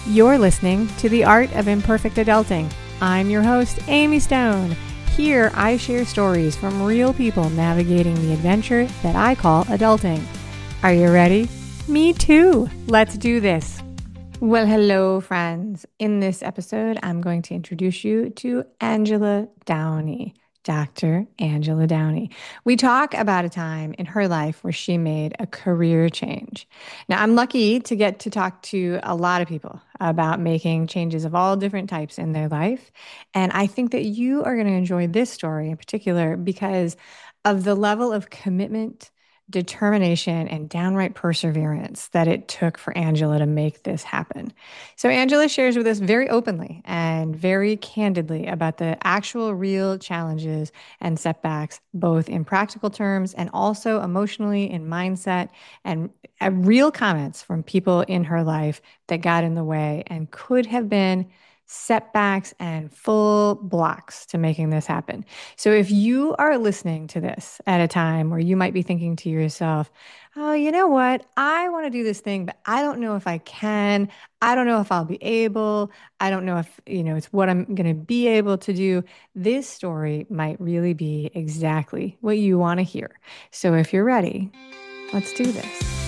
You're listening to The Art of Imperfect Adulting. I'm your host, Amy Stone. Here, I share stories from real people navigating the adventure that I call adulting. Are you ready? Me too. Let's do this. Well, hello, friends. In this episode, I'm going to introduce you to Angela Downey. Dr. Angela Downey. We talk about a time in her life where she made a career change. Now, I'm lucky to get to talk to a lot of people about making changes of all different types in their life. And I think that you are going to enjoy this story in particular because of the level of commitment, determination, and downright perseverance that it took for Angela to make this happen. So, Angela shares with us very openly and very candidly about the actual real challenges and setbacks, both in practical terms and also emotionally in mindset, and real comments from people in her life that got in the way and could have been setbacks and full blocks to making this happen. So if you are listening to this at a time where you might be thinking to yourself, oh, you know what? I want to do this thing, but I don't know if I can. I don't know if I'll be able. I don't know if, it's what I'm going to be able to do. This story might really be exactly what you want to hear. So if you're ready, let's do this.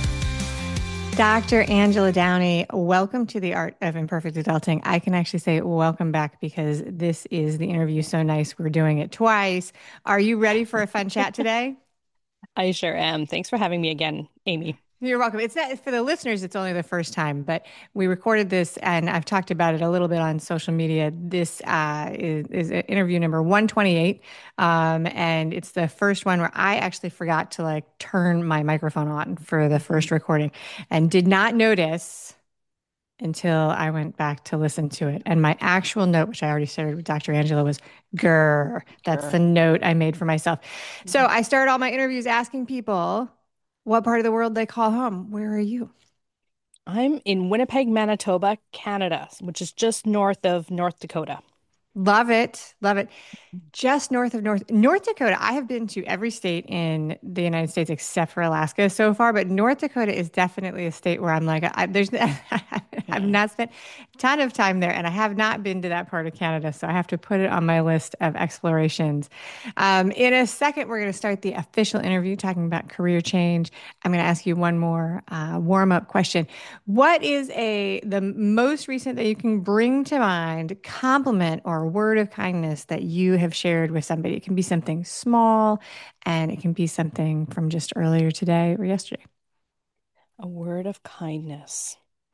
Dr. Angela Downey, welcome to the Art of Imperfect Adulting. I can actually say welcome back because this is the interview so nice. We're doing it twice. Are you ready for a fun chat today? I sure am. Thanks for having me again, Amy. You're welcome. It's not for the listeners, it's only the first time, but we recorded this and I've talked about it a little bit on social media. This is interview number 128. And it's the first one where I actually forgot to turn my microphone on for the first recording and did not notice until I went back to listen to it. And my actual note, which I already shared with Dr. Angela, was grr. That's Sure. the note I made for myself. So I started all my interviews asking people what part of the world they call home. Where are you? I'm in Winnipeg, Manitoba, Canada, which is just north of North Dakota. Love it. Love it. Just north of North Dakota. I have been to every state in the United States except for Alaska so far, but North Dakota is definitely a state where I'm like, there's I've Yeah. not spent a ton of time there, and I have not been to that part of Canada, so I have to put it on my list of explorations. In a second, we're going to start the official interview talking about career change. I'm going to ask you one more warm-up question. What is the most recent that you can bring to mind compliment or word of kindness that you have shared with somebody? It can be something small and it can be something from just earlier today or yesterday. A word of kindness.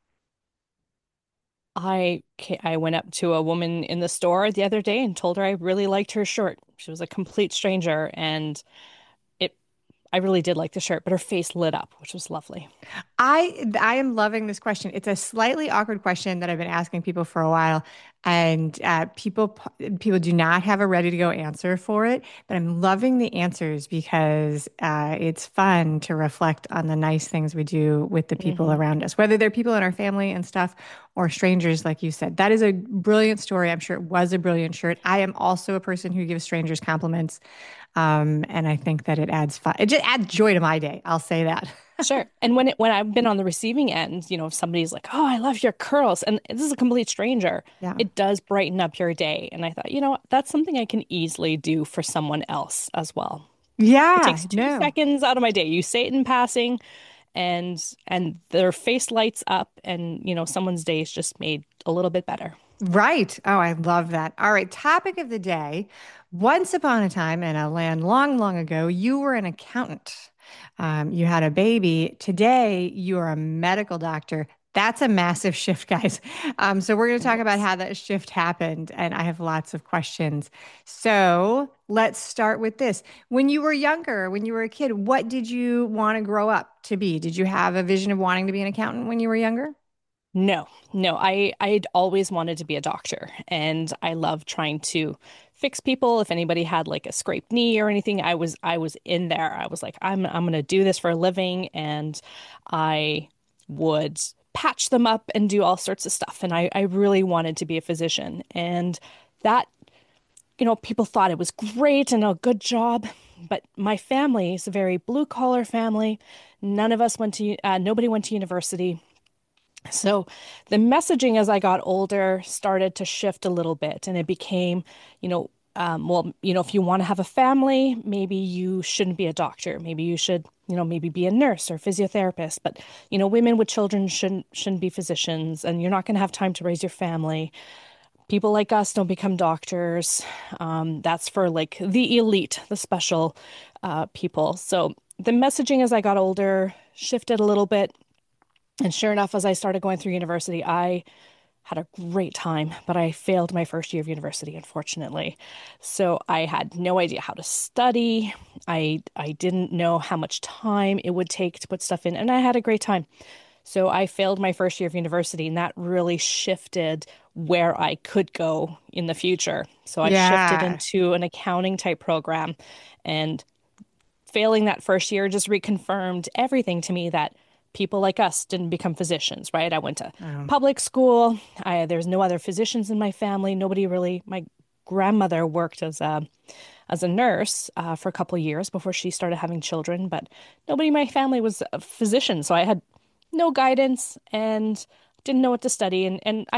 I went up to a woman in the store the other day and told her I really liked her shirt. She was a complete stranger, and it I really did like the shirt, but her face lit up, which was lovely. I am loving this question. It's a slightly awkward question that I've been asking people for a while, and people do not have a ready to go answer for it. But I'm loving the answers because it's fun to reflect on the nice things we do with the people Hmm. around us, whether they're people in our family and stuff or strangers, like you said. That is a brilliant story. I'm sure it was a brilliant shirt. I am also a person who gives strangers compliments, and I think that it adds fun. It just adds joy to my day. I'll say that. Sure. And when I've been on the receiving end, if somebody's like, "Oh, I love your curls," and this is a complete stranger, Yeah. it does brighten up your day. And I thought, that's something I can easily do for someone else as well. It Yeah, takes two no. seconds out of my day. You say it in passing, and their face lights up, and someone's day is just made a little bit better. Right. Oh, I love that. All right. Topic of the day. Once upon a time in a land long, long ago, you were an accountant. You had a baby. Today, you are a medical doctor. That's a massive shift, guys. So we're going to talk about Yes. how that shift happened, and I have lots of questions. So let's start with this. When you were younger, when you were a kid, what did you want to grow up to be? Did you have a vision of wanting to be an accountant when you were younger? No, no, I'd always wanted to be a doctor, and I love trying to fix people. If anybody had like a scraped knee or anything, I was in there. I was like, I'm gonna do this for a living, and I would patch them up and do all sorts of stuff. And I really wanted to be a physician, and that people thought it was great and a good job. But my family is a very blue collar family. None of us went to, nobody went to university. So the messaging as I got older started to shift a little bit, and it became, if you want to have a family, maybe you shouldn't be a doctor. Maybe you should, maybe be a nurse or physiotherapist. But, women with children shouldn't be physicians, and you're not going to have time to raise your family. People like us don't become doctors. That's for like the elite, the special people. So the messaging as I got older shifted a little bit. And sure enough, as I started going through university, I had a great time, but I failed my first year of university, unfortunately. So I had no idea how to study. I didn't know how much time it would take to put stuff in, and I had a great time. So I failed my first year of university, and that really shifted where I could go in the future. So I shifted Yeah. into an accounting type program, and failing that first year just reconfirmed everything to me that people like us didn't become physicians, right? I went to Oh. public school. There's no other physicians in my family. Nobody really, my grandmother worked as a nurse for a couple of years before she started having children, but nobody in my family was a physician. So I had no guidance and didn't know what to study. And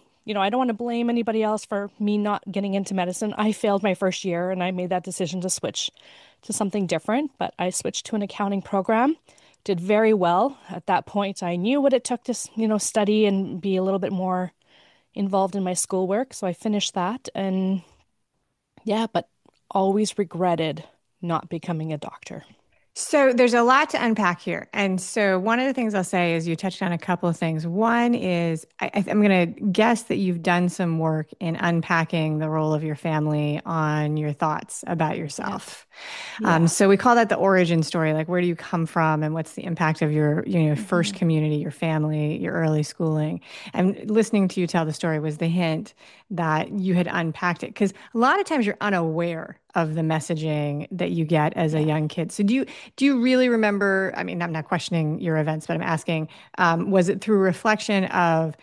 I don't want to blame anybody else for me not getting into medicine. I failed my first year and I made that decision to switch to something different, but I switched to an accounting program. Did very well. At that point, I knew what it took to, study and be a little bit more involved in my schoolwork. So I finished that and yeah, but always regretted not becoming a doctor. So there's a lot to unpack here. And so one of the things I'll say is you touched on a couple of things. One is I'm going to guess that you've done some work in unpacking the role of your family on your thoughts about Yes. yourself. Yeah. So we call that the origin story. Like, where do you come from, and what's the impact of your, first Hmm. community, your family, your early schooling? And listening to you tell the story was the hint that you had unpacked it, because a lot of times you're unaware of the messaging that you get as a Yeah. young kid. So do you really remember? I mean, I'm not questioning your events, but I'm asking, was it through reflection of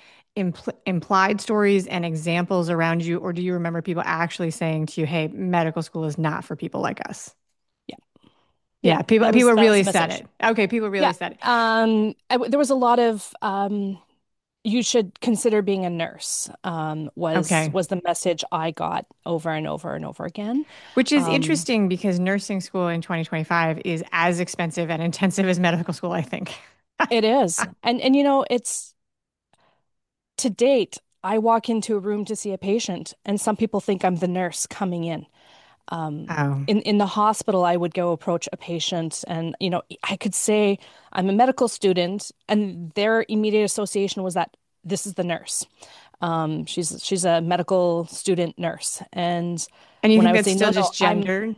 implied stories and examples around you, or do you remember people actually saying to you, "Hey, medical school is not for people like us"? Yeah. Yeah. Yeah, people That was people that was really the said message. it. Okay, people really Yeah. said it. There was a lot of you should consider being a nurse, was Okay. was the message I got over and over and over again. Which is Um, interesting because nursing school in 2025 is as expensive and intensive as medical school, I think. it is. And it's to date, I walk into a room to see a patient, and some people think I'm the nurse coming in. Oh, In the hospital, I would go approach a patient, and I could say I'm a medical student, and their immediate association was that this is the nurse. She's a medical student nurse, and and you when think I would that's say still no, no, just gendered?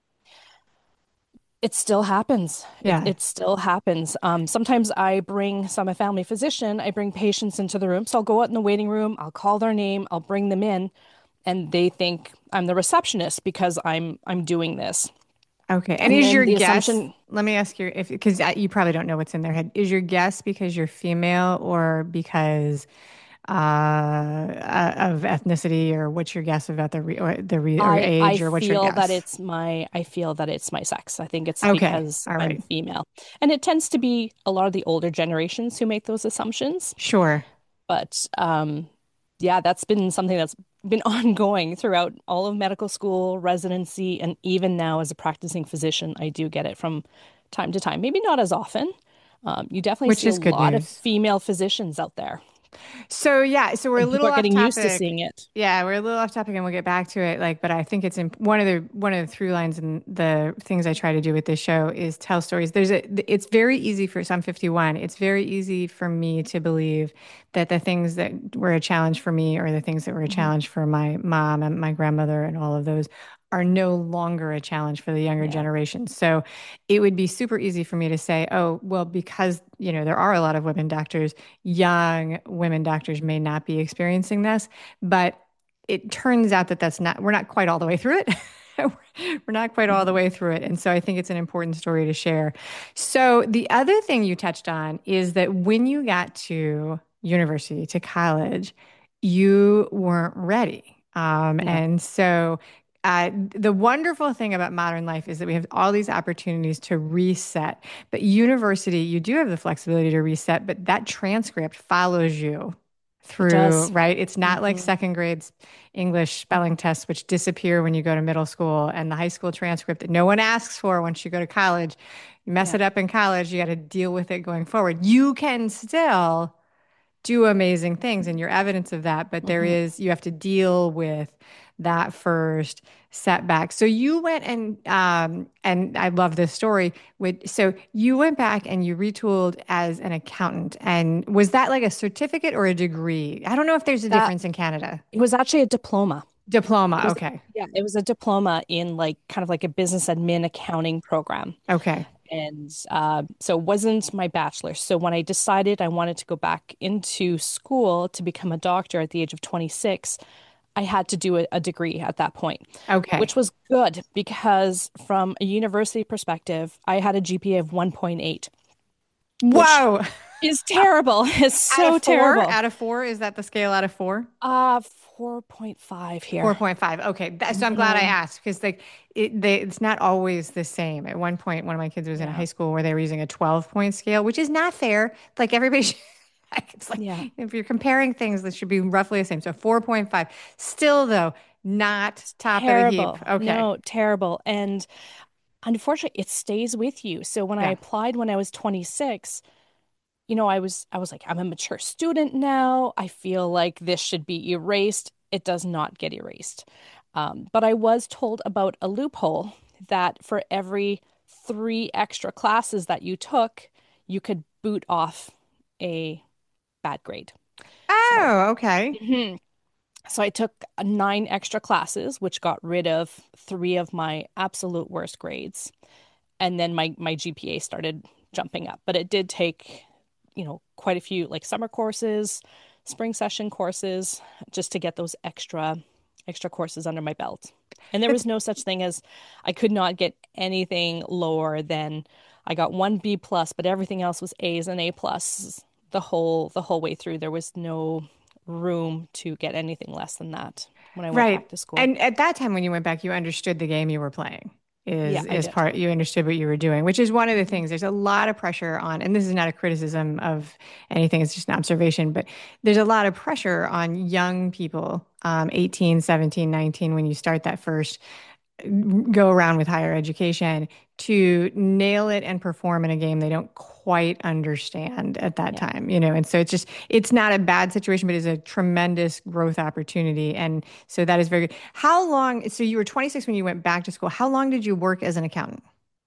it still happens. It Yeah. it still happens. Sometimes I bring, so I'm a family physician. I bring patients into the room, so I'll go out in the waiting room. I'll call their name. I'll bring them in, and they think I'm the receptionist because I'm doing this. Okay. And And is then your the guess, assumption, let me ask you if, because you probably don't know what's in their head. Is your guess because you're female or because of ethnicity, or what's your guess about or I age, or what's your feel that guess? it's my sex. I think it's Okay. because All I'm right. female, and it tends to be a lot of the older generations who make those assumptions. Sure. But yeah, that's been something that's been ongoing throughout all of medical school, residency, and even now as a practicing physician, I do get it from time to time. Maybe not as often. You definitely Which see a is good lot of news. female physicians out there, So yeah, so we're a and people little are off getting used to topic. seeing it. Yeah, we're a little off topic and we'll get back to it. Like, but I think it's one of the through lines and the things I try to do with this show is tell stories. It's very easy for some 51. It's very easy for me to believe that the things that were a challenge for me or the things that were a Mhm. challenge for my mom and my grandmother and all of those are no longer a challenge for the younger Yeah, generation. So it would be super easy for me to say, oh, well, because, there are a lot of women doctors, young women doctors may not be experiencing this, but it turns out that we're not quite all the way through it. We're not quite all the Mhm. way through it. And so I think it's an important story to share. So the other thing you touched on is that when you got to university, to college, you weren't ready. No, And so The wonderful thing about modern life is that we have all these opportunities to reset. But university, you do have the flexibility to reset, but that transcript follows you It through, does. right? It's not like Hmm. second grade English spelling tests, which disappear when you go to middle school, and the high school transcript that no one asks for once you go to college. You mess Yeah. it up in college, you got to deal with it going forward. You can still do amazing things and you're evidence of that, but Hmm. you have to deal with that first setback. So you went and I love this story with, so you went back and you retooled as an accountant. And was that like a certificate or a degree? I don't know if there's a That difference in Canada. it was actually a diploma. It Diploma. was, Okay. yeah, it was a diploma in like kind of like a business admin accounting program. Okay. And so it wasn't my bachelor's. So when I decided I wanted to go back into school to become a doctor at the age of 26, I had to do a degree at that point, Okay. which was good because from a university perspective, I had a GPA of 1.8, which Whoa. is terrible. It's Out of so four? terrible. Out of four? Is that the scale out of four? 4.5 here. 4.5. Okay. So I'm glad I Hmm. asked because it's not always the same. At one point, one of my kids was in a high Yeah. school where they were using a 12-point scale, which is not fair. Like everybody should, like, it's like Yeah. if you're comparing things, that should be roughly the same. So 4.5. Still, though, not It's top of the heap. terrible. Okay. No, terrible. And unfortunately, it stays with you. So when I Yeah. applied when I was 26, I was like, I'm a mature student now. I feel like this should be erased. It does not get erased. But I was told about a loophole that for every three extra classes that you took, you could boot off a bad grade. So, Oh, okay. mhm. So I took nine extra classes, which got rid of three of my absolute worst grades. And then my GPA started jumping up. But it did take, quite a few like summer courses, spring session courses, just to get those extra courses under my belt. And there It's was no such thing as I could not get anything lower than I got one B plus, but everything else was A's and A plus the whole way through. There was no room to get anything less than that when I went right. back to school. And at that time when you went back, you understood the game you were playing. Yeah, I Is did. part you understood what you were doing, which is one of the Hmm. things. There's a lot of pressure on, and this is not a criticism of anything, it's just an observation, but there's a lot of pressure on young people, 18, 17, 19, when you start that first go around with higher education to nail it and perform in a game they don't quite understand at that Yeah. time, and so it's not a bad situation, but it's a tremendous growth opportunity. And so that is very good. How long, so you were 26 when you went back to school. How long did you work as an accountant?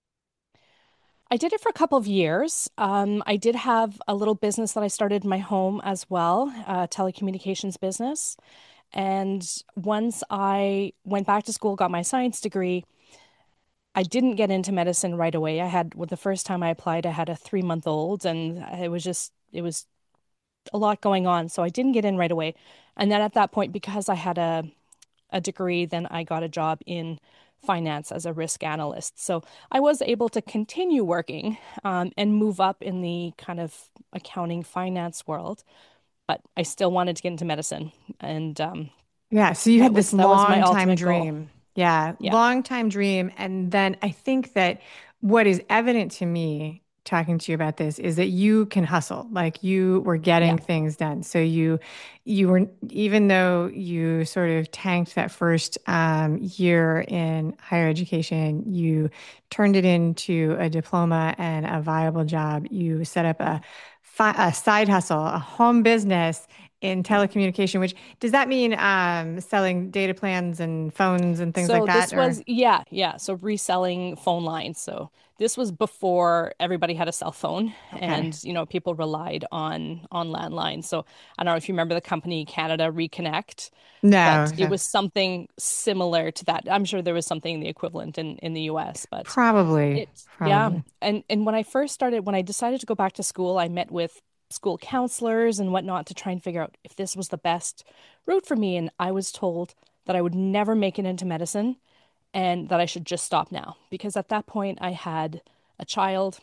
I did it for a couple of years. I did have a little business that I started in my home as well, a telecommunications business. And once I went back to school, got my science degree, I didn't get into medicine right away. Well, the first time I applied, I had a 3-month old, and it was a lot going on. So I didn't get in right away. And then at that point, because I had a degree, then I got a job in finance as a risk analyst. So I was able to continue working and move up in the kind of accounting finance world, but I still wanted to get into medicine, and Yeah, so you that had was this that was my long time ultimate goal. dream. Yeah, Yeah, long time dream. And then I think that what is evident to me talking to you about this is that you can hustle. Like you were yeah, getting things done. So you were, even though you sort of tanked that first year in higher education, you turned it into a diploma and a viable job. You set up a side hustle, a home business in yeah. telecommunication, which does that mean selling data plans and phones and things like So that? this Or was, yeah, yeah. So reselling phone lines. So this was before everybody had a cell phone, okay. and people relied on landlines. So I don't know if you remember the company Canada Reconnect, No, but it no, was something similar to that. I'm sure there was something the equivalent in the US, but probably, it, yeah. probably. And when I decided to go back to school, I met with school counselors and whatnot to try and figure out if this was the best route for me. And I was told that I would never make it into medicine and that I should just stop now because at that point I had a child.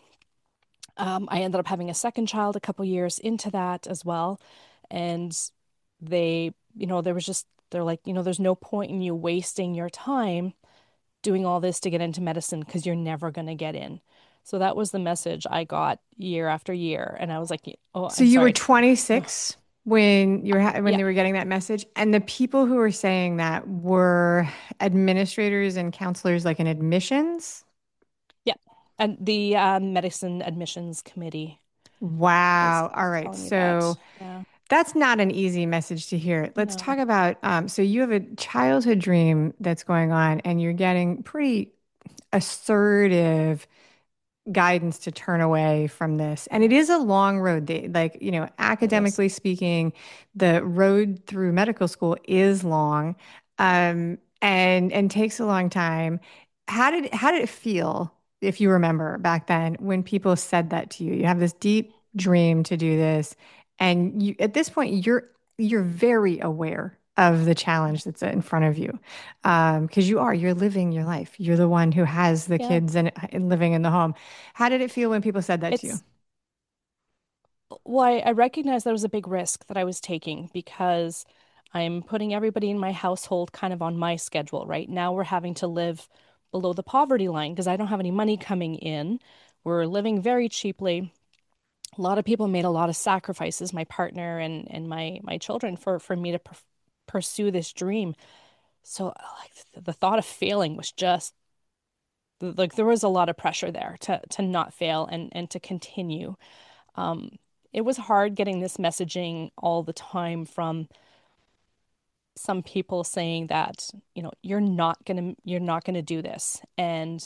I ended up having a second child a couple years into that as well. And there was just They're like, there's no point in you wasting your time doing all this to get into medicine because you're never going to get in. So that was the message I got year after year. And I was like, oh, So I'm you were sorry. Ugh. 26 when when Yeah. they were getting that message, and the people who were saying that were administrators and counselors, like in admissions. Yeah. And the medicine admissions committee Wow. All was right. telling me that. So Yeah. that's not an easy message to hear. Let's No. talk about so you have a childhood dream that's going on, and you're getting pretty assertive guidance to turn away from this. And it Yeah. is a long road. Like, It is. academically speaking, the road through medical school is long, and takes a long time. How did it feel, if you remember back then, when people said that to you? You have this deep dream to do this, and you at this point you're very aware of the challenge that's in front of you, because you're living your life. You're the one who has the Yeah. kids and living in the home. How did it feel when people said that to you? It's Well, I recognized that was a big risk that I was taking because I'm putting everybody in my household kind of on my schedule, right? Now we're having to live below the poverty line because I don't have any money coming in. We're living very cheaply. A lot of people made a lot of sacrifices, my partner and my children, for me to pursue this dream. So like the thought of failing was just like there was a lot of pressure there to not fail and to continue. Um, it was hard getting this messaging all the time from some people saying that, you're not gonna do this. And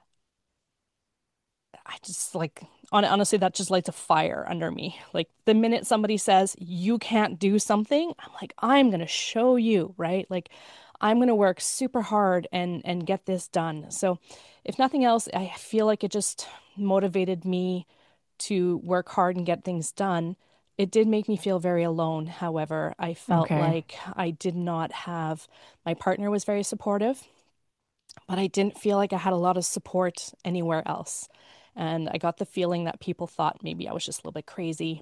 I just like honestly, that just lights a fire under me. Like the minute somebody says you can't do something, I'm like, I'm gonna show you, right? Like I'm gonna work super hard and get this done. So if nothing else, I feel like it just motivated me to work hard and get things done. It did make me feel very alone, however. I felt Okay. like I did not have, my partner was very supportive, but I didn't feel like I had a lot of support anywhere else. And I got the feeling that people thought maybe I was just a little bit crazy.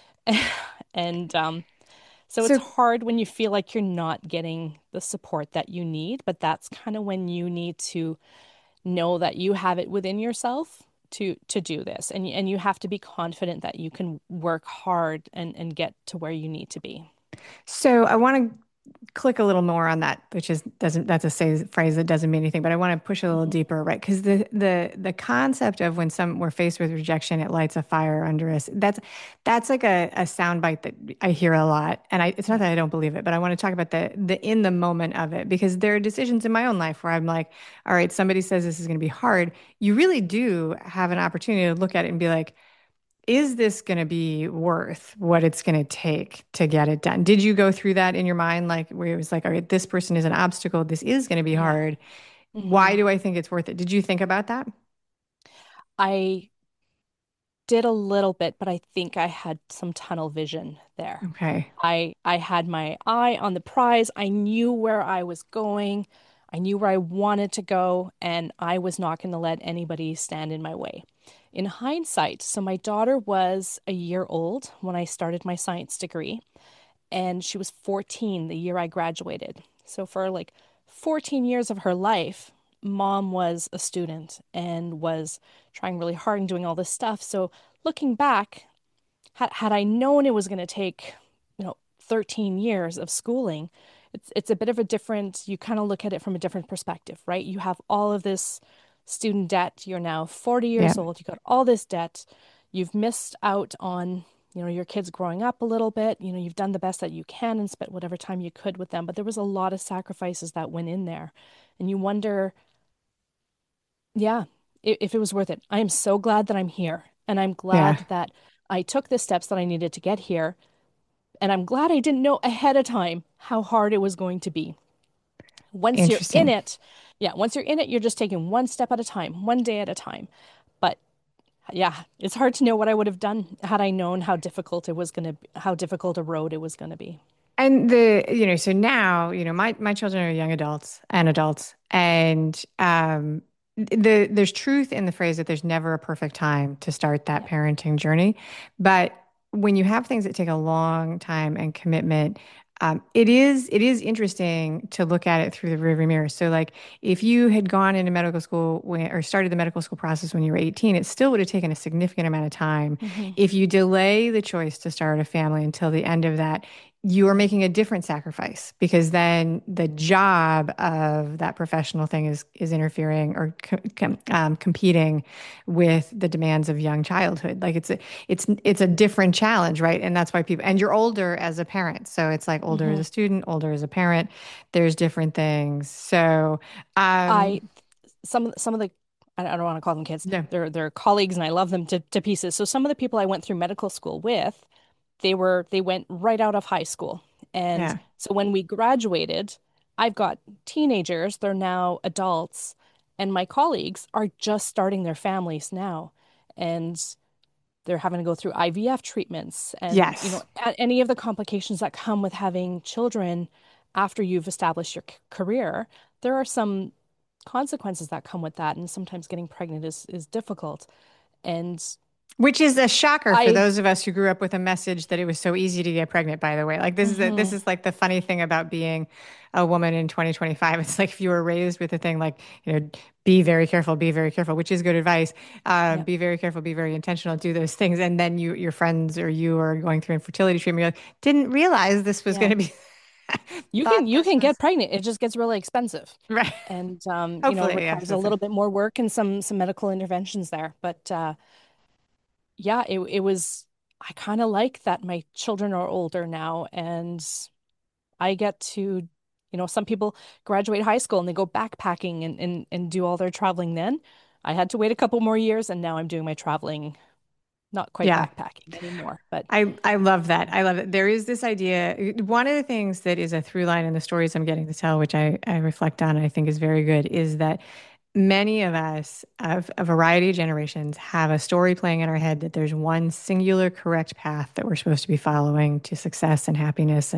And so it's So hard when you feel like you're not getting the support that you need, but that's kind of when you need to know that you have it within yourself to do this, and you have to be confident that you can work hard and get to where you need to be. so I want to click a little more on that, which is doesn't that's a phrase that doesn't mean anything, but I want to push a little Mhm. deeper, right? Because the concept of when we're faced with rejection, it lights a fire under us. That's like a soundbite that I hear a lot, and it's not Yeah. that I don't believe it, but I want to talk about the in the moment of it, because there are decisions in my own life where I'm like, all right, somebody says this is going to be hard. You really do have an opportunity to look at it and be like, is this going to be worth what it's going to take to get it done? Did you go through that in your mind, like where it was like, all right, this person is an obstacle. This is going to be Yeah. hard. Why hmm do I think it's worth it? Did you think about that? I did a little bit, but I think I had some tunnel vision there. Okay. I had my eye on the prize. I knew where I was going. I knew where I wanted to go, and I was not going to let anybody stand in my way. In hindsight, so my daughter was a year old when I started my science degree, and she was 14 the year I graduated. So for like 14 years of her life, mom was a student and was trying really hard and doing all this stuff. So looking back, had I known it was going to take, 13 years of schooling, it's a bit of a different, you kind of look at it from a different perspective, right? You have all of this student debt. You're now 40 Yeah. years old. You got all this debt. You've missed out on, your kids growing up a little bit. You've done the best that you can and spent whatever time you could with them, but there was a lot of sacrifices that went in there. And you wonder, yeah, if it was worth it. I am so glad that I'm here. And I'm Yeah. glad that I took the steps that I needed to get here. And I'm glad I didn't know ahead of time how hard it was going to be. Once you're in Interesting. it, yeah, once you're in it, you're just taking one step at a time, one day at a time. But yeah, it's hard to know what I would have done had I known how difficult it was going to, how difficult a road it was going to be. And so now, my children are young adults and adults, and there's truth in the phrase that there's never a perfect time to start that Yeah. parenting journey. But when you have things that take a long time and commitment, It is interesting to look at it through the rearview mirror. So, like, if you had gone into medical school or started the medical school process when you were 18, it still would have taken a significant amount of time. Hmm. If you delay the choice to start a family until the end of that, you are making a different sacrifice because then the job of that professional thing is interfering or competing with the demands of young childhood. Like it's a different challenge, right? And that's why people, and you're older as a parent. So it's like older as Hmm. a student, older as a parent. There's different things. So, I um, some of the I don't want to call them kids. no, They're colleagues and I love them to pieces. So some of the people I went through medical school with, they went right out of high school. And yeah. so when we graduated, I've got teenagers, they're now adults, and my colleagues are just starting their families now. And they're having to go through IVF treatments and, Yes. any of the complications that come with having children after you've established your career. There are some consequences that come with that, and sometimes getting pregnant is difficult. And Which is a shocker for I, those of us who grew up with a message that it was so easy to get pregnant, by the way. Like this mhm, is like the funny thing about being a woman in 2025. It's like if you were raised with a thing like, be very careful, which is good advice. yeah, Be very careful, be very intentional, do those things. And then your friends or you are going through infertility treatment. You're like, didn't realize this was going yeah. to be, You can thought you this can get was pregnant. It just gets really expensive, right. and Hopefully, yes, requires a that's it. little bit more work and some medical interventions there. But yeah, it was. I kind of like that my children are older now, and I get to, some people graduate high school and they go backpacking and do all their traveling then. I had to wait a couple more years, and now I'm doing my traveling, not quite Yeah. backpacking anymore, but I love that. I love it. There is this idea. One of the things that is a through line in the stories I'm getting to tell, which I reflect on and I think is very good, is that many of us of a variety of generations have a story playing in our head that there's one singular correct path that we're supposed to be following to success and happiness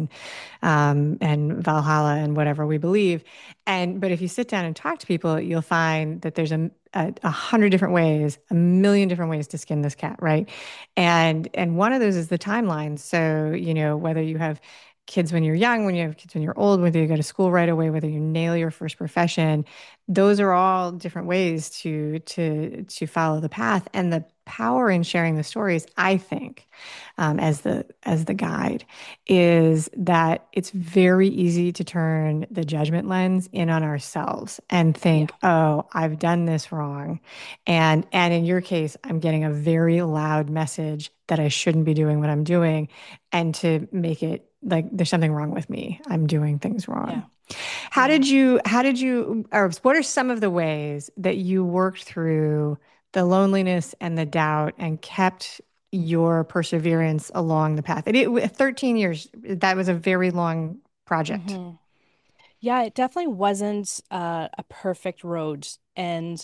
and Valhalla and whatever we believe. But if you sit down and talk to people, you'll find that there's a hundred different ways, a million different ways to skin this cat, right? And one of those is the timeline. So, whether you have kids when you're young, when you have kids when you're old, whether you go to school right away, whether you nail your first profession, those are all different ways to follow the path. And the power in sharing the stories, I think, as the guide, is that it's very easy to turn the judgment lens in on ourselves and yeah, think, oh, I've done this wrong. And in your case, I'm getting a very loud message that I shouldn't be doing what I'm doing, and to make it like there's something wrong with me. I'm doing things wrong. yeah, yeah. Or what are some of the ways that you worked through the loneliness and the doubt and kept your perseverance along the path? 13 years, that was a very long project. Hmm. Yeah, it definitely wasn't a perfect road, and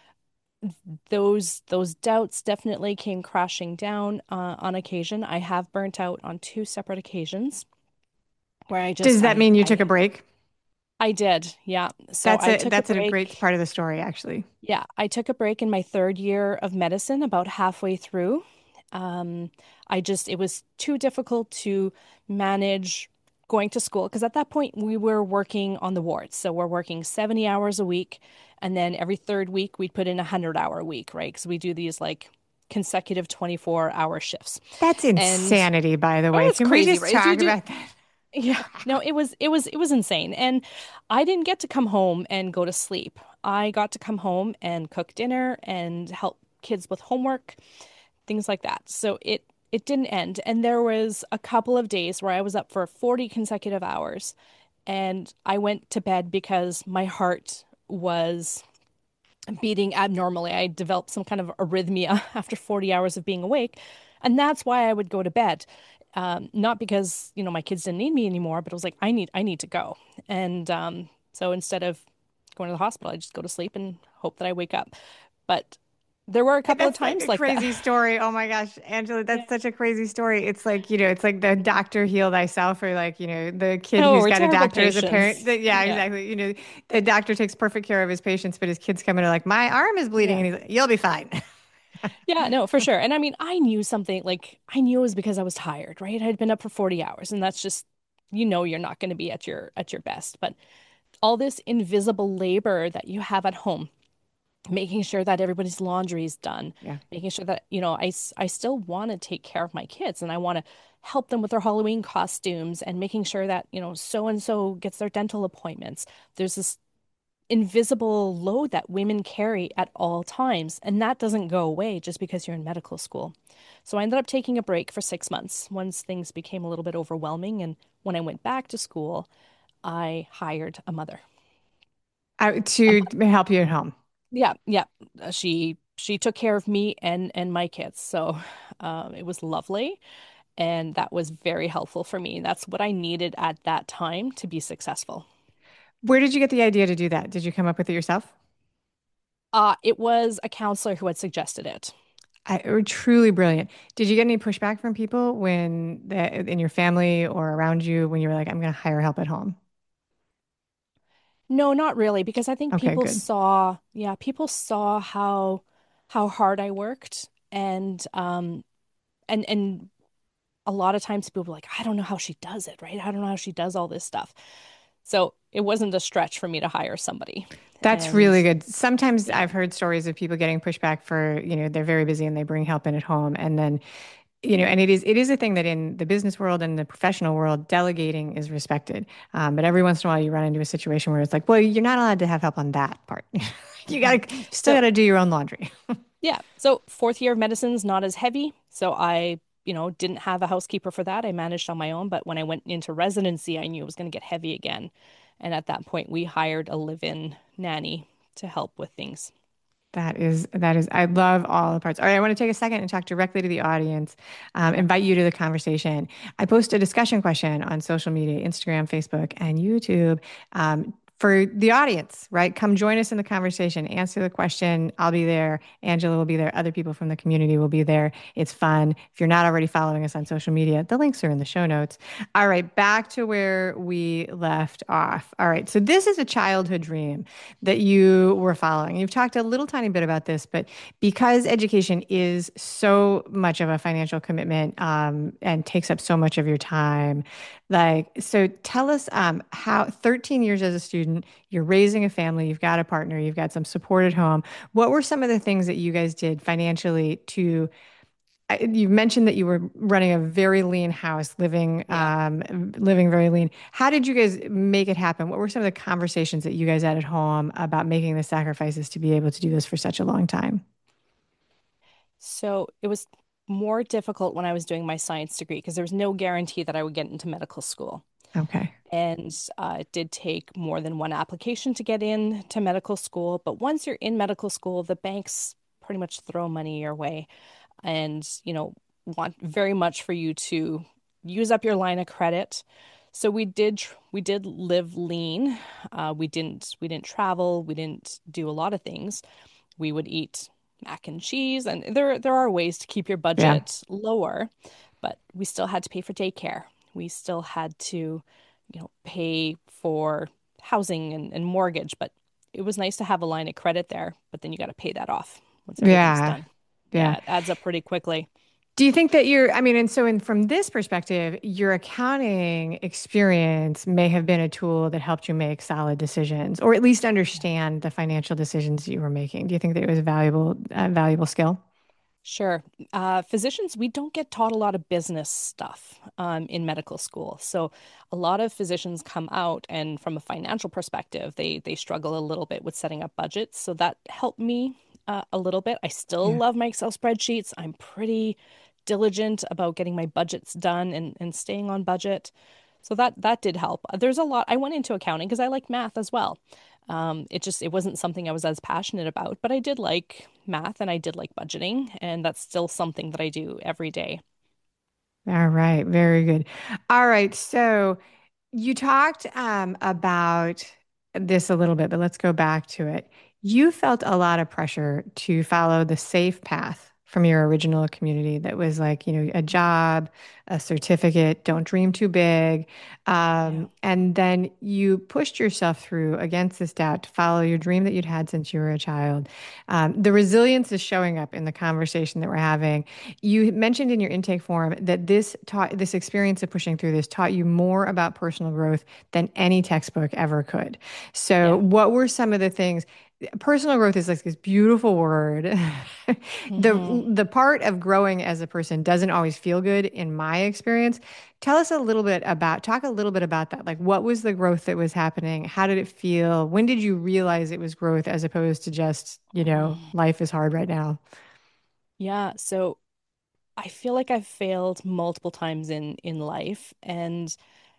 those doubts definitely came crashing down on occasion. I have burnt out on two separate occasions where I just Does that mean you took a break? I did, yeah. So That's I a took a that's a great break. part of the story, actually. Yeah, I took a break in my third year of medicine, about halfway through. Um, it was too difficult to manage going to school because at that point we were working on the wards. So we're working 70 hours a week. And then every third week we'd put in a 100-hour week, right? Because we do these like consecutive 24-hour shifts. That's And insanity, by the oh, way. it's Can we crazy, just right? So you talk do, about that? yeah, no, it was insane. And I didn't get to come home and go to sleep. I got to come home and cook dinner and help kids with homework, things like that. So it didn't end. And there was a couple of days where I was up for 40 consecutive hours and I went to bed because my heart was beating abnormally. I developed some kind of arrhythmia after 40 hours of being awake. And that's why I would go to bed. Not because, my kids didn't need me anymore, but it was like, I need to go. And so instead of going to the hospital, I just go to sleep and hope that I wake up. But there were a couple of That's like times a like that. crazy story. Oh my gosh, Angela, Yeah. that's such a crazy story. It's like the doctor heal thyself, or like, the kid Oh, who's we're got a terrible doctor as a parent. patients. Yeah, Yeah. exactly. The doctor takes perfect care of his patients, but his kids come in and are like, my arm is bleeding, Yeah. and he's like, you'll be fine. Yeah, no, for sure. And I mean, I knew something like I knew it was because I was tired, right? I'd been up for 40 hours and that's just you know you're not going to be at your best. But all this invisible labor that you have at home, making sure that everybody's laundry is done, Yeah. making sure that, I still want to take care of my kids and I want to help them with their Halloween costumes and making sure that, so and so gets their dental appointments. There's this invisible load that women carry at all times, and that doesn't go away just because you're in medical school. So I ended up taking a break for 6 months once things became a little bit overwhelming. And when I went back to school, I hired a mother. To help you at home. Yeah, yeah. She took care of me and my kids. So it was lovely, and that was very helpful for me. That's what I needed at that time to be successful. Where did you get the idea to do that? Did you come up with it yourself? It was a counselor who had suggested it. Truly brilliant. Did you get any pushback from people in your family or around you when you were like, I'm going to hire help at home? No, not really, because I think Okay, good. people saw how hard I worked, and a lot of times people were like, I don't know how she does it, right? I don't know how she does all this stuff. So it wasn't a stretch for me to hire somebody. That's And really good. Sometimes yeah, I've heard stories of people getting pushback for, they're very busy and they bring help in at home. And then, and it is a thing that in the business world and the professional world, delegating is respected. But every once in a while you run into a situation where it's like, well, you're not allowed to have help on that part. You still got so to do your own laundry. yeah, so fourth year of medicine's not as heavy. So I, didn't have a housekeeper for that. I managed on my own. But when I went into residency, I knew it was going to get heavy again. And at that point, we hired a live-in nanny to help with things. I love all the parts. All right, I want to take a second and talk directly to the audience, Okay. invite you to the conversation. I post a discussion question on social media, Instagram, Facebook, and YouTube. For the audience, right? Come join us in the conversation. Answer the question. I'll be there. Angela will be there. Other people from the community will be there. It's fun. If you're not already following us on social media, the links are in the show notes. All right, back to where we left off. All right, so this is a childhood dream that you were following. You've talked a little tiny bit about this, but because education is so much of a financial commitment and takes up so much of your time, so tell us how 13 years as a student, you're raising a family, you've got a partner, you've got some support at home. What were some of the things that you guys did financially to you mentioned that you were running a very lean house, Yeah. living very lean. How did you guys make it happen? What were some of the conversations that you guys had at home about making the sacrifices to be able to do this for such a long time? So it was more difficult when I was doing my science degree because there was no guarantee that I would get into medical school. Okay. And it did take more than one application to get in to medical school. But once you're in medical school, the banks pretty much throw money your way and, want very much for you to use up your line of credit. So we did live lean. We didn't travel. We didn't do a lot of things. We would eat mac and cheese, and there are ways to keep your Yeah. budget lower, but we still had to pay for daycare. We still had to, pay for housing and mortgage, but it was nice to have a line of credit there, but then you got to pay that off once everything's Yeah. done. Yeah. Yeah, it adds up pretty quickly. Do you think that I mean, and so from this perspective, your accounting experience may have been a tool that helped you make solid decisions or at least understand the financial decisions you were making. Do you think that it was valuable skill? Sure. Physicians, we don't get taught a lot of business stuff in medical school. So a lot of physicians come out and from a financial perspective, they struggle a little bit with setting up budgets. So that helped me a little bit. I still Yeah. love my Excel spreadsheets. I'm pretty diligent about getting my budgets done and staying on budget. So that did help. There's a lot. I went into accounting because I like math as well. It wasn't something I was as passionate about, but I did like math and I did like budgeting, and that's still something that I do every day. All right. Very good. All right. So you talked about this a little bit, but let's go back to it. You felt a lot of pressure to follow the safe path from your original community that was like, a job, a certificate, don't dream too big. Yeah. And then you pushed yourself through against this doubt to follow your dream that you'd had since you were a child. The resilience is showing up in the conversation that we're having. You mentioned in your intake form that this experience of pushing through this taught you more about personal growth than any textbook ever could. So, Yeah. what were some of the things? Personal growth is like this beautiful word. The Hmm. the part of growing as a person doesn't always feel good in my experience. Tell us a little bit about, talk a little bit about that. Like, what was the growth that was happening? How did it feel? When did you realize it was growth as opposed to just, life is hard right now? Yeah. So I feel like I've failed multiple times in life, and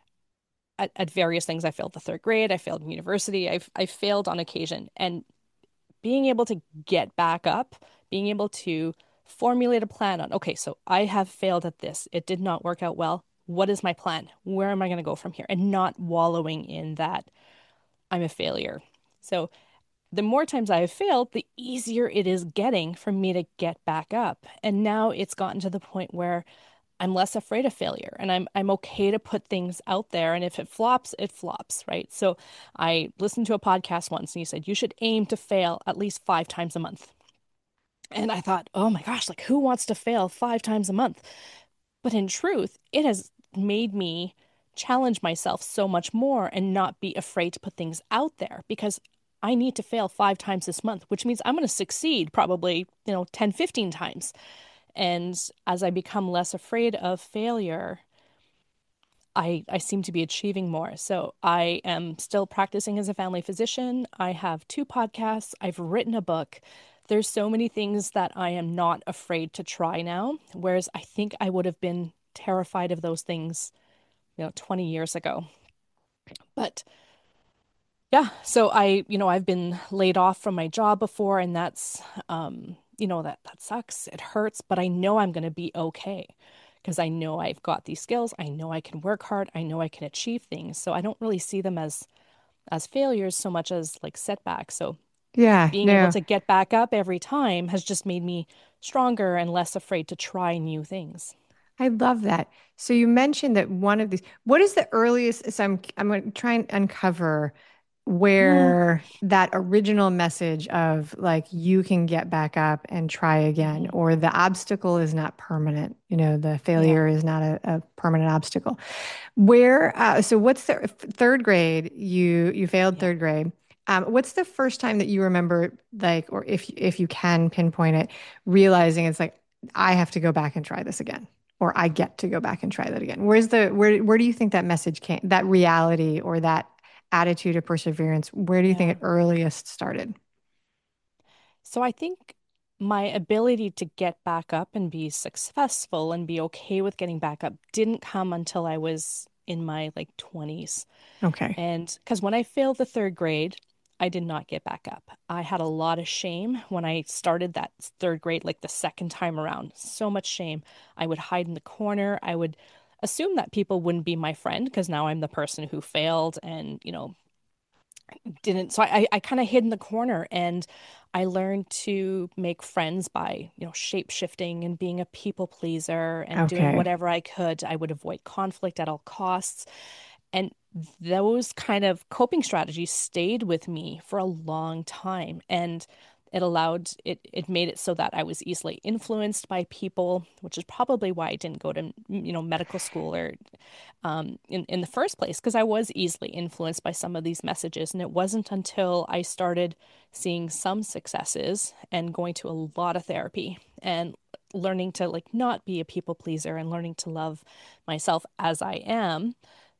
at various things. I failed the third grade. I failed in university. I failed on occasion, and being able to get back up, being able to formulate a plan on, okay, so I have failed at this. It did not work out well. What is my plan? Where am I going to go from here? And not wallowing in that I'm a failure. So the more times I have failed, the easier it is getting for me to get back up. And now it's gotten to the point where I'm less afraid of failure and I'm okay to put things out there. And if it flops, it flops, right? So I listened to a podcast once and you said you should aim to fail at least 5 times a month. And I thought, oh my gosh, like who wants to fail 5 times a month? But in truth, it has made me challenge myself so much more and not be afraid to put things out there because I need to fail 5 times this month, which means I'm going to succeed probably, 10, 15 times. And as I become less afraid of failure, I seem to be achieving more. So I am still practicing as a family physician. I have 2 podcasts. I've written a book. There's so many things that I am not afraid to try now, whereas I think I would have been terrified of those things, 20 years ago. But yeah, so I've been laid off from my job before, and that's, that sucks. It hurts, but I know I'm going to be okay because I know I've got these skills. I know I can work hard. I know I can achieve things. So I don't really see them as failures so much as like setbacks. So Yeah, being able no, to get back up every time has just made me stronger and less afraid to try new things. I love that. So you mentioned that one of these, what is the earliest? So I'm going to try and uncover Mm, where that original message of like you can get back up and try again, mhm. or the obstacle is not permanent. The Yeah, failure is not a permanent obstacle. Where, so what's the third grade? You failed yeah. third grade. What's the first time that you remember, like, or if you can pinpoint it, realizing it's like I have to go back and try this again, or I get to go back and try that again? Where do you think that message came, that reality or that attitude of perseverance? Where do you think Yeah. it earliest started? So I think my ability to get back up and be successful and be okay with getting back up didn't come until I was in my like 20s. Okay. And because when I failed the third grade, I did not get back up. I had a lot of shame when I started that third grade, like the second time around. So much shame. I would hide in the corner. I would assume that people wouldn't be my friend because now I'm the person who failed and, didn't. So I kind of hid in the corner and I learned to make friends by, shape shifting and being a people pleaser and doing Okay. whatever I could. I would avoid conflict at all costs. And those kind of coping strategies stayed with me for a long time. And it made it so that I was easily influenced by people, which is probably why I didn't go to, medical school or in the first place, because I was easily influenced by some of these messages. And it wasn't until I started seeing some successes and going to a lot of therapy and learning to like not be a people pleaser and learning to love myself as I am,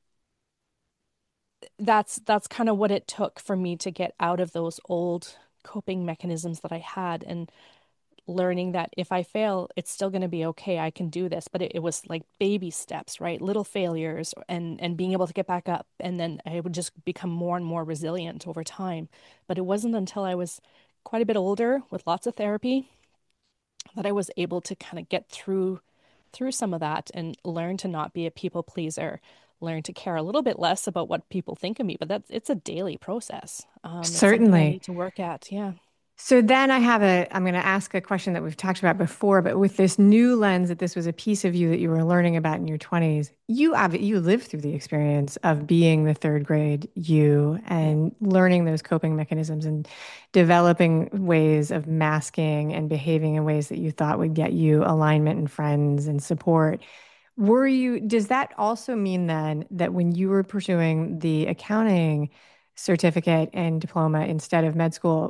that's kind of what it took for me to get out of those old coping mechanisms that I had and learning that if I fail, it's still going to be okay. I can do this. But it was like baby steps, right? Little failures and being able to get back up. And then I would just become more and more resilient over time. But it wasn't until I was quite a bit older with lots of therapy that I was able to kind of get through some of that and learn to not be a people pleaser, learn to care a little bit less about what people think of me. But it's a daily process. It's something I Certainly. need to work at. Yeah. So then I'm going to ask a question that we've talked about before, but with this new lens that this was a piece of you that you were learning about in your 20s, you lived through the experience of being the third grade you Yeah. and learning those coping mechanisms and developing ways of masking and behaving in ways that you thought would get you alignment and friends and support. Does that also mean then that when you were pursuing the accounting certificate and diploma instead of med school,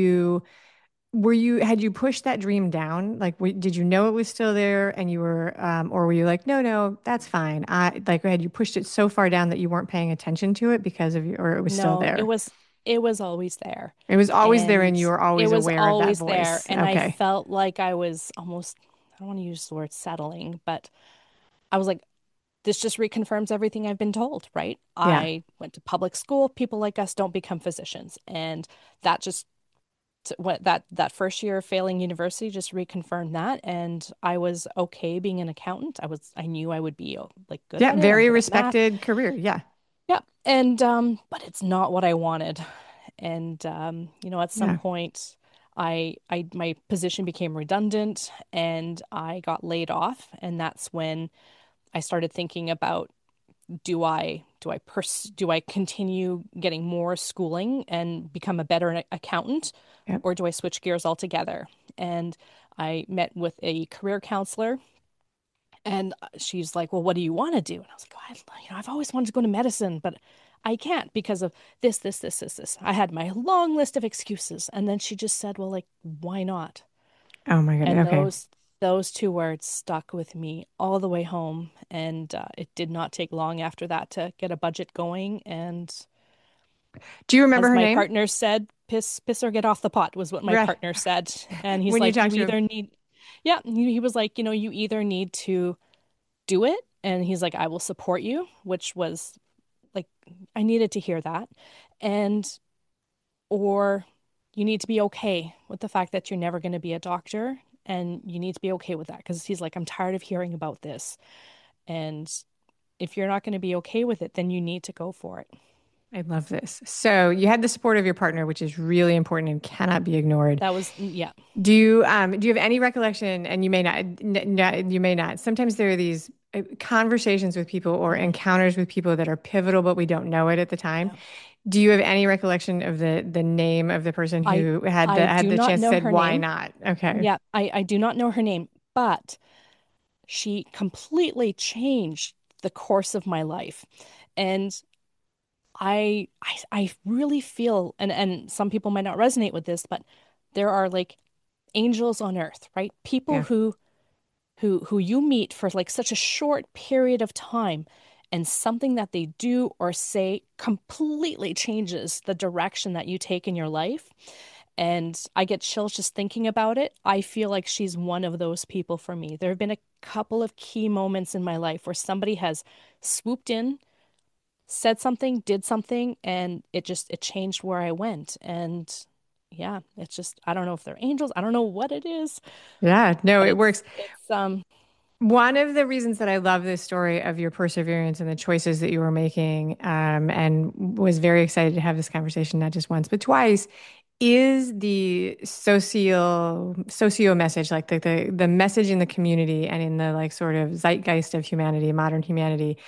had you pushed that dream down? Like, did you know it was still there and or were you like, no, no, that's fine. Had you pushed it so far down that you weren't paying attention to it or it was still No, there? it was always there. It was always there and And you were it always was aware of that always there. voice. And I Okay. felt like I was almost, I don't want to use the word settling, but I was like, this just reconfirms everything I've been told, right? Yeah. I went to public school. People like us don't become physicians. And that just what that first year of failing university just reconfirmed that. And I was okay being an accountant. I knew I would be like good Yeah. at it. I'm Very good at math. respected career. Yeah. Yeah. And but it's not what I wanted. And at some Yeah. point I my position became redundant and I got laid off. And that's when I started thinking about do I continue getting more schooling and become a better accountant, Yep. or do I switch gears altogether? And I met with a career counselor, and she's like, "Well, what do you want to do?" And I was like, I've always wanted to go to medicine, but I can't because of this. I had my long list of excuses, and then she just said, "Well, like, why not?" Oh my And goodness. Okay. those two words stuck with me all the way home. And it did not take long after that to get a budget going. And Do you remember as her my name? partner said, piss or get off the pot was what my Right. partner said. And he's When you like, talk you to her. either need, yeah, he was like, you either need to do it. And he's like, I will support you, which was like, I needed to hear that. And, or you need to be okay with the fact that you're never going to be a doctor. And you need to be okay with that because he's like, I'm tired of hearing about this. And if you're not going to be okay with it, then you need to go for it. I love this. So you had the support of your partner, which is really important and cannot be ignored. That was, yeah. Do you have any recollection, and you may not, you may not. Sometimes there are these conversations with people or Hmm. encounters with people that are pivotal, but we don't know it at the time. Yeah. Do you have any recollection of the name of the person I who had I had do the not chance know said, her why name. not? Okay. Yeah, I do not know her name, but she completely changed the course of my life. And I really feel, and some people might not resonate with this, but there are like angels on earth, right? People Yeah. who you meet for like such a short period of time, and something that they do or say completely changes the direction that you take in your life. And I get chills just thinking about it. I feel like she's one of those people for me. There have been a couple of key moments in my life where somebody has swooped in, said something, did something, and it changed where I went. And yeah, it's just I don't know if they're angels. I don't know what it is, Yeah. No, but it works. it's One of the reasons that I love this story of your perseverance and the choices that you were making, and was very excited to have this conversation, not just once, but twice, is the socio message, like the message in the community and in the like sort of zeitgeist of humanity, modern humanity,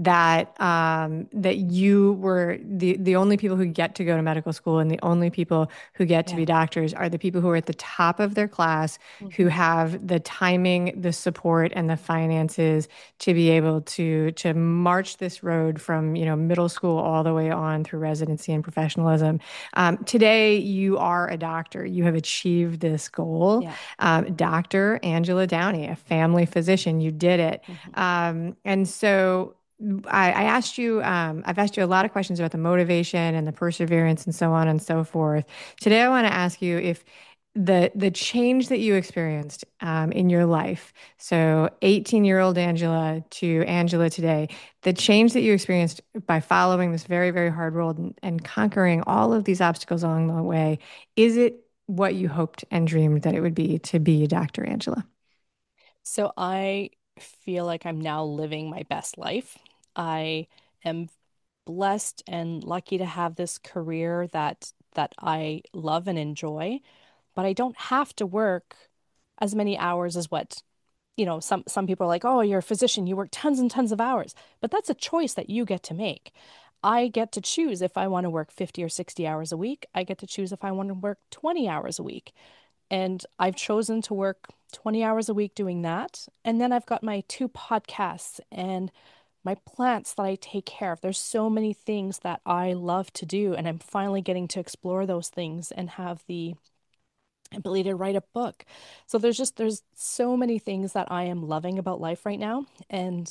that you were the only people who get to go to medical school and the only people who get to yeah. be doctors are the people who are at the top of their class, who Hmm. have the timing, the support, and the finances to be able to march this road from, middle school all the way on through residency and professionalism. Today, you are a doctor. You have achieved this goal. Yeah. Dr. Angela Downey, a family physician, you did it. Hmm. And so I've asked you a lot of questions about the motivation and the perseverance and so on and so forth. Today, I want to ask you if the change that you experienced in your life, so 18-year-old Angela to Angela today, the change that you experienced by following this very, very hard road and conquering all of these obstacles along the way, is it what you hoped and dreamed that it would be to be Dr. Angela? So I feel like I'm now living my best life. I am blessed and lucky to have this career that I love and enjoy, but I don't have to work as many hours as what, some people are like, "Oh, you're a physician, you work tons and tons of hours." But that's a choice that you get to make. I get to choose if I want to work 50 or 60 hours a week. I get to choose if I want to work 20 hours a week. And I've chosen to work 20 hours a week doing that. And then I've got my two podcasts and my plants that I take care of. There's so many things that I love to do, and I'm finally getting to explore those things and have the ability to write a book. So there's so many things that I am loving about life right now. And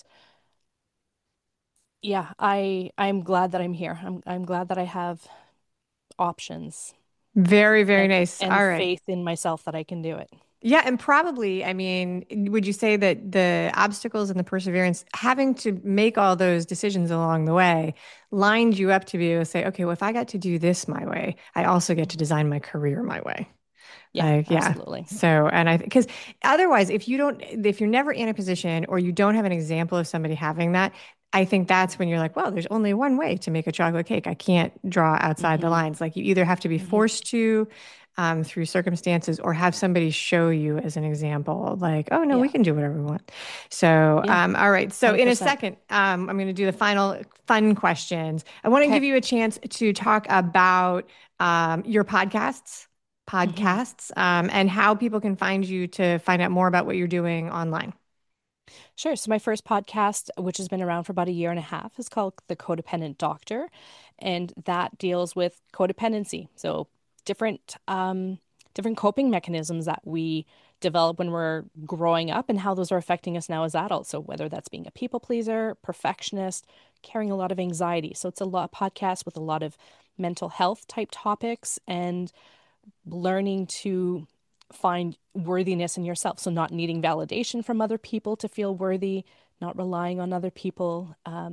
yeah, I'm glad that I'm here. I'm glad that I have options Very, very nice. and All right. faith in myself that I can do it. Yeah, and probably, I mean, would you say that the obstacles and the perseverance, having to make all those decisions along the way, lined you up to be able to say, okay, well, if I got to do this my way, I also get to design my career my way. Yeah, Like, yeah. absolutely. So, and because otherwise, if you're never in a position or you don't have an example of somebody having that, I think that's when you're like, well, there's only one way to make a chocolate cake. I can't draw outside the Hmm. lines. Like, you either have to be Hmm. forced to through circumstances or have somebody show you as an example, like, oh, no, we Yeah. can do whatever we want. So, Yeah, all right. So, in a 100%. second, I'm going to do the final fun questions. I want to give Okay. you a chance to talk about your Hmm. and how people can find you to find out more about what you're doing online. Sure. So my first podcast, which has been around for about a year and a half, is called The Codependent Doctor, and that deals with codependency. So different coping mechanisms that we develop when we're growing up and how those are affecting us now as adults. So whether that's being a people pleaser, perfectionist, carrying a lot of anxiety. So it's a lot podcast with a lot of mental health type topics and learning to find worthiness in yourself. So, not needing validation from other people to feel worthy, not relying on other people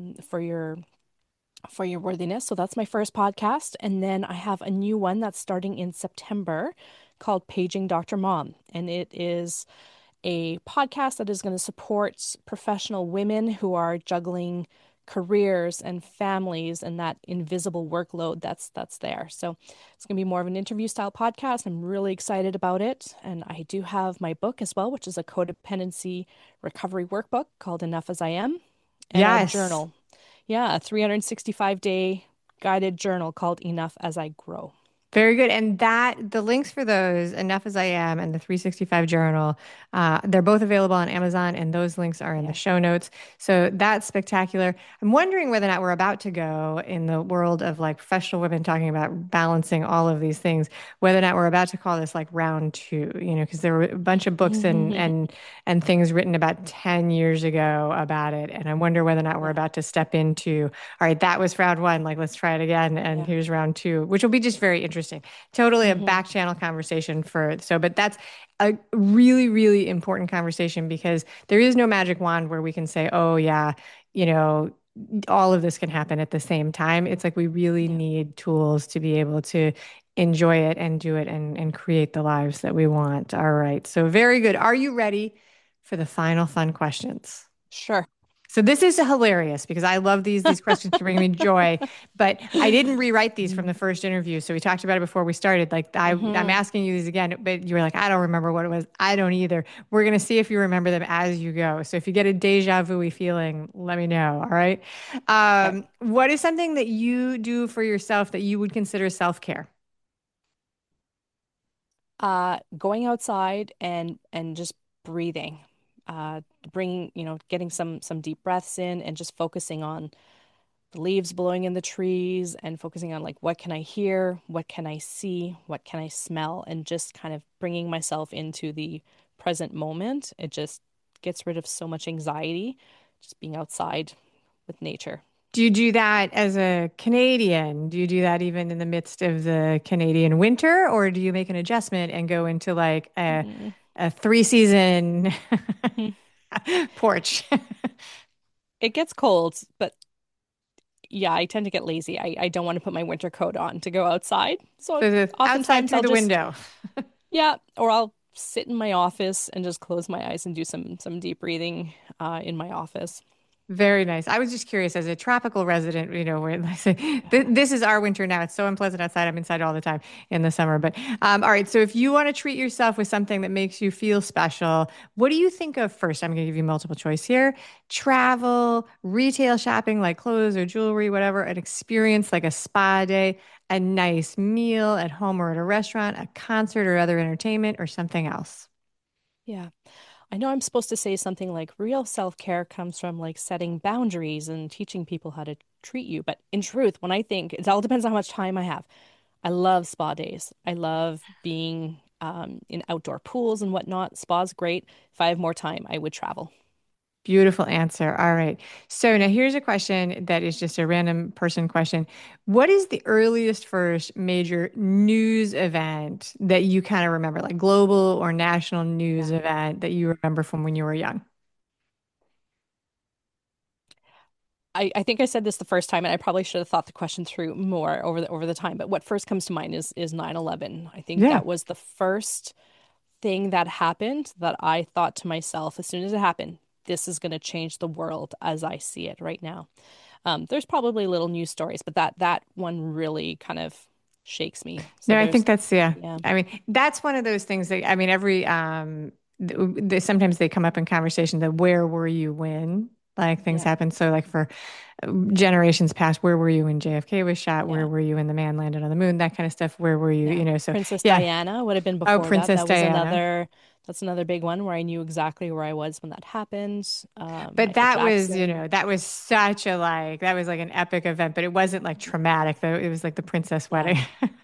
for your worthiness. So that's my first podcast, and then I have a new one that's starting in September called Paging Dr. Mom, and it is a podcast that is going to support professional women who are juggling careers and families and that invisible workload that's there. So it's going to be more of an interview style podcast. I'm really excited about it. And I do have my book as well, which is a codependency recovery workbook called Enough as I Am, and a Yes. journal. Yeah, a 365-day guided journal called Enough as I Grow. Very good. And the links for those, Enough as I Am and the 365 Journal, they're both available on Amazon, and those links are in the Yeah. show notes. So that's spectacular. I'm wondering whether or not we're about to go in the world of like professional women talking about balancing all of these things, whether or not we're about to call this like round two, because there were a bunch of books and things written about 10 years ago about it. And I wonder whether or not we're Yeah. about to step into, all right, that was round one, like let's try it again. And Yeah. here's round two, which will be just very interesting. Totally a Hmm. back channel conversation but that's a really, really important conversation because there is no magic wand where we can say, oh, yeah, you know, all of this can happen at the same time. It's like we really Yeah. need tools to be able to enjoy it and do it and create the lives that we want. All right. So, very good. Are you ready for the final fun questions? Sure. So this is hilarious because I love these questions to bring me joy, but I didn't rewrite these from the first interview. So we talked about it before we started. Like I'm Hmm. asking you these again, but you were like, I don't remember what it was. I don't either. We're gonna see if you remember them as you go. So if you get a deja vu feeling, let me know. All right. Okay. What is something that you do for yourself that you would consider self-care? Going outside and just breathing, uh, bringing, getting some deep breaths in and just focusing on the leaves blowing in the trees and focusing on like what can I hear, what can I see, what can I smell, and just kind of bringing myself into the present moment. It just gets rid of so much anxiety, just being outside with nature. Do you do that as a Canadian? Do you do that even in the midst of the Canadian winter, or do you make an adjustment and go into like Mm. a three season porch? It gets cold, but yeah, I tend to get lazy. I don't want to put my winter coat on to go outside. So So the outside oftentimes through I'll the just, window. yeah, or I'll sit in my office and just close my eyes and do some deep breathing in my office. Very nice. I was just curious as a tropical resident, where I say this is our winter now. It's so unpleasant outside. I'm inside all the time in the summer. But all right. So if you want to treat yourself with something that makes you feel special, what do you think of first? I'm going to give you multiple choice here. Travel, retail shopping like clothes or jewelry, whatever, an experience like a spa day, a nice meal at home or at a restaurant, a concert or other entertainment, or something else. Yeah. I know I'm supposed to say something like real self-care comes from like setting boundaries and teaching people how to treat you. But in truth, when I think it all depends on how much time I have. I love spa days. I love being in outdoor pools and whatnot. Spa's great. If I have more time, I would travel. Beautiful answer. All right. So now here's a question that is just a random person question. What is the earliest first major news event that you kind of remember, like global or national news Yeah. event that you remember from when you were young? I think I said this the first time, and I probably should have thought the question through more over the time. But what first comes to mind is 9/11. I think Yeah. that was the first thing that happened that I thought to myself as soon as it happened, this is going to change the world as I see it right now. There's probably little news stories, but that one really kind of shakes me. So No, I think there's, that's, yeah. yeah, I mean, that's one of those things that, I mean, sometimes they come up in conversation that where were you when like things yeah, happen. So like for generations past, where were you when JFK was shot? Where yeah, were you when the man landed on the moon? That kind of stuff. Where were you? yeah. So Princess yeah. Diana would have been Oh, before that. Princess Diana. That's another big one where I knew exactly where I was when that happened. But Michael that was, Jackson. that was such a like, that was like an epic event, but it wasn't like traumatic though. It was like the princess Yeah. wedding.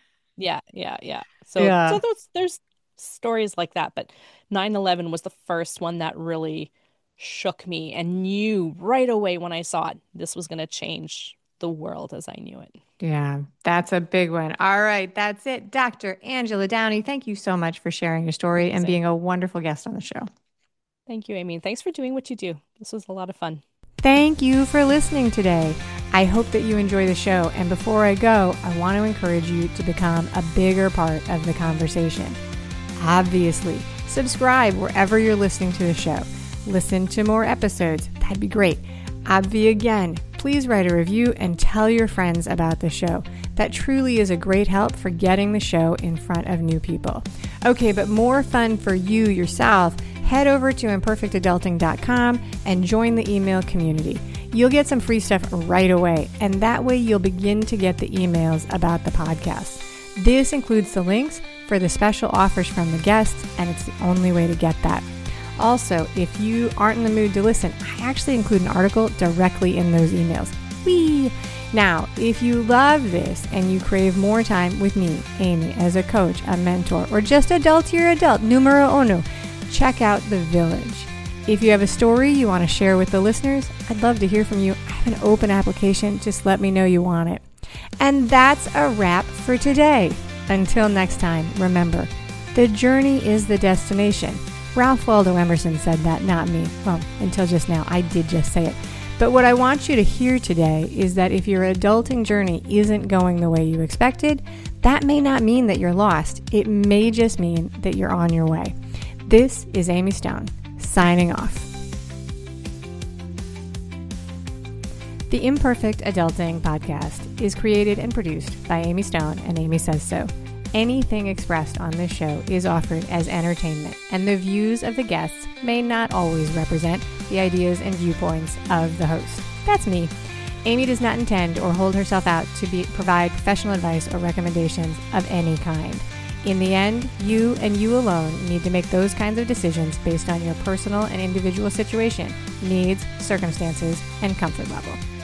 Yeah. So Yeah. there's stories like that, but 9/11 was the first one that really shook me and knew right away when I saw it, this was going to change the world as I knew it. Yeah, that's a big one. All right, that's it. Dr. Angela Downey, thank you so much for sharing your story and Amazing. being a wonderful guest on the show. Thank you, Amy. Thanks for doing what you do. This was a lot of fun. Thank you for listening today. I hope that you enjoy the show. And before I go, I want to encourage you to become a bigger part of the conversation. Obviously, subscribe wherever you're listening to the show. Listen to more episodes. That'd be great. Obvi again, please write a review and tell your friends about the show. That truly is a great help for getting the show in front of new people. Okay, but more fun for you yourself, head over to imperfectadulting.com and join the email community. You'll get some free stuff right away, and that way you'll begin to get the emails about the podcast. This includes the links for the special offers from the guests, and it's the only way to get that. Also, if you aren't in the mood to listen, I actually include an article directly in those emails. Whee! Now, if you love this and you crave more time with me, Amy, as a coach, a mentor, or just adultier adult, numero uno, check out The Village. If you have a story you want to share with the listeners, I'd love to hear from you. I have an open application. Just let me know you want it. And that's a wrap for today. Until next time, remember, the journey is the destination. Ralph Waldo Emerson said that, not me. Well, until just now, I did just say it. But what I want you to hear today is that if your adulting journey isn't going the way you expected, that may not mean that you're lost. It may just mean that you're on your way. This is Amy Stone, signing off. The Imperfect Adulting Podcast is created and produced by Amy Stone and Amy Says So. Anything expressed on this show is offered as entertainment, and the views of the guests may not always represent the ideas and viewpoints of the host. That's me. Amy does not intend or hold herself out to provide professional advice or recommendations of any kind. In the end, you and you alone need to make those kinds of decisions based on your personal and individual situation, needs, circumstances, and comfort level.